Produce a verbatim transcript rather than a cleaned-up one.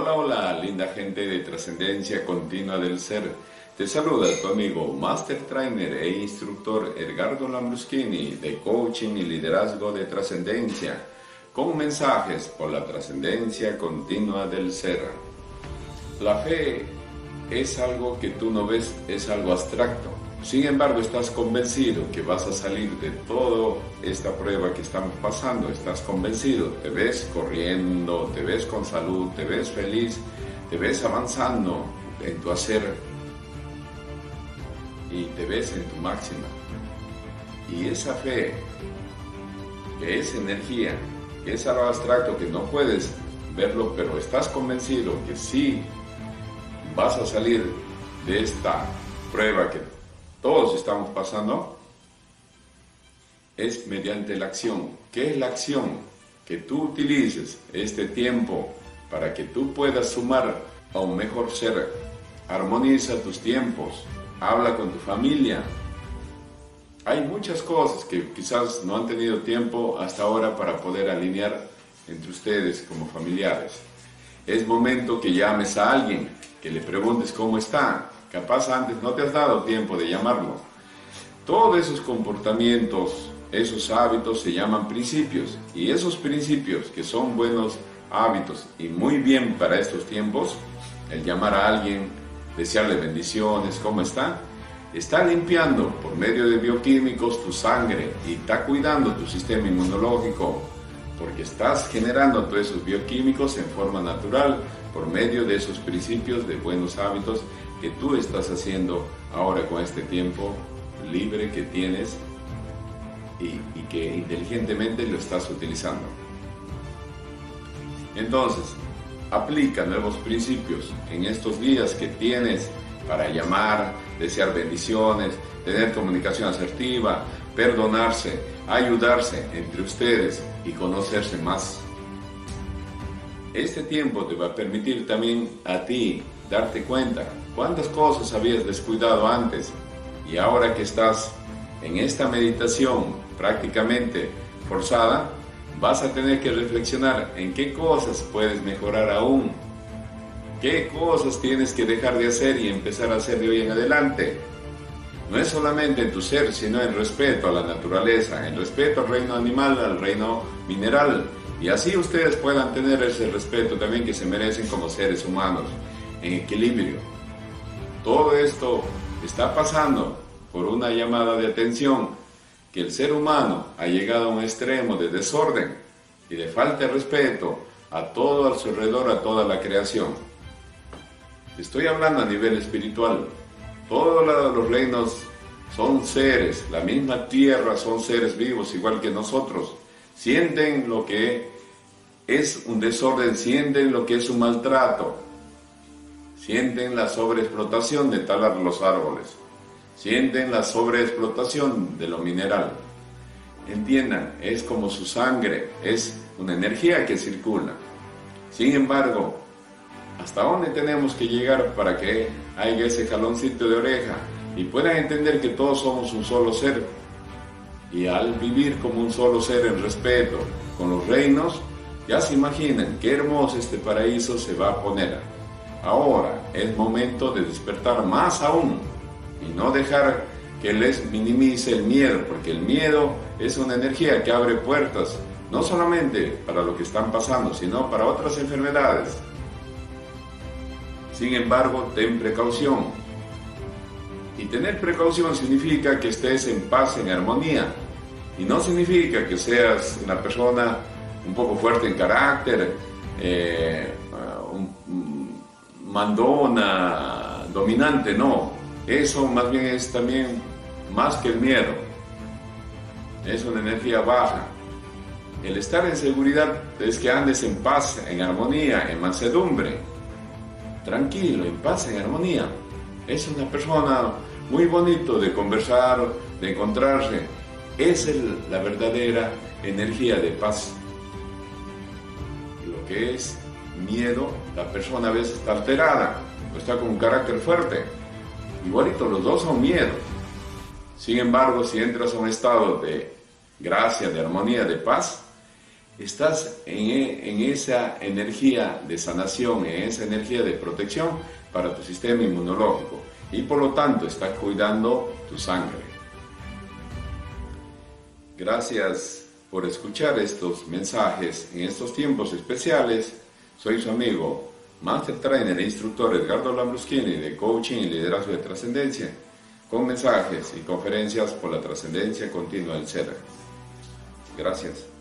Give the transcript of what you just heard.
Hola, hola, linda gente de Trascendencia Continua del Ser. Te saluda tu amigo, Master Trainer e Instructor Edgardo Lambruschini de Coaching y Liderazgo de Trascendencia, con mensajes por la Trascendencia Continua del Ser. La fe es algo que tú no ves, es algo abstracto. Sin embargo, estás convencido que vas a salir de toda esta prueba que estamos pasando. Estás convencido, te ves corriendo, te ves con salud, te ves feliz, te ves avanzando en tu hacer y te ves en tu máxima. Y esa fe, que es energía, que es algo abstracto que no puedes verlo, pero estás convencido que sí vas a salir de esta prueba que todos estamos pasando, es mediante la acción. ¿Qué es la acción? Que tú utilices este tiempo para que tú puedas sumar a un mejor ser. Armoniza tus tiempos, habla con tu familia. Hay muchas cosas que quizás no han tenido tiempo hasta ahora para poder alinear entre ustedes como familiares. Es momento que llames a alguien, que le preguntes cómo está. Capaz antes no te has dado tiempo de llamarlo. Todos esos comportamientos, esos hábitos se llaman principios. Y esos principios que son buenos hábitos y muy bien para estos tiempos, el llamar a alguien, desearle bendiciones, ¿cómo está? Está limpiando por medio de bioquímicos tu sangre y está cuidando tu sistema inmunológico, porque estás generando todos esos bioquímicos en forma natural por medio de esos principios de buenos hábitos que tú estás haciendo ahora con este tiempo libre que tienes y, y que inteligentemente lo estás utilizando. Entonces, aplica nuevos principios en estos días que tienes para llamar, desear bendiciones, tener comunicación asertiva, perdonarse, ayudarse entre ustedes y conocerse más. Este tiempo te va a permitir también a ti darte cuenta cuántas cosas habías descuidado antes y ahora que estás en esta meditación prácticamente forzada, vas a tener que reflexionar en qué cosas puedes mejorar aún, qué cosas tienes que dejar de hacer y empezar a hacer de hoy en adelante. No es solamente en tu ser, sino en respeto a la naturaleza, en respeto al reino animal, al reino mineral, y así ustedes puedan tener ese respeto también que se merecen como seres humanos, en equilibrio. Todo esto está pasando por una llamada de atención, que el ser humano ha llegado a un extremo de desorden y de falta de respeto a todo a su alrededor, a toda la creación. Estoy hablando a nivel espiritual. Todos los reinos son seres, la misma tierra son seres vivos igual que nosotros. Sienten lo que es un desorden, sienten lo que es un maltrato. Sienten la sobreexplotación de talar los árboles. Sienten la sobreexplotación de lo mineral. Entiendan, es como su sangre, es una energía que circula. Sin embargo, ¿hasta dónde tenemos que llegar para que haya ese jaloncito de oreja y puedan entender que todos somos un solo ser? Y al vivir como un solo ser en respeto con los reinos, ya se imaginan qué hermoso este paraíso se va a poner. Ahora es momento de despertar más aún y no dejar que les minimice el miedo, porque el miedo es una energía que abre puertas, no solamente para lo que están pasando, sino para otras enfermedades. Sin embargo, ten precaución. Y tener precaución significa que estés en paz, en armonía. Y no significa que seas una persona un poco fuerte en carácter, eh, un, un mandona, dominante, no. Eso más bien es también más que el miedo. Es una energía baja. El estar en seguridad es que andes en paz, en armonía, en mansedumbre. Tranquilo, en paz, en armonía. Es una persona muy bonito de conversar, de encontrarse. Esa es la verdadera energía de paz. Y lo que es miedo, la persona a veces está alterada, o está con un carácter fuerte. Igualito, los dos son miedo. Sin embargo, si entras a un estado de gracia, de armonía, de paz, estás en, en esa energía de sanación, en esa energía de protección para tu sistema inmunológico y por lo tanto estás cuidando tu sangre. Gracias por escuchar estos mensajes en estos tiempos especiales. Soy su amigo, Master Trainer e Instructor Edgardo Lambruschini de Coaching y Liderazgo de Trascendencia, con mensajes y conferencias por la trascendencia continua del ser. Gracias.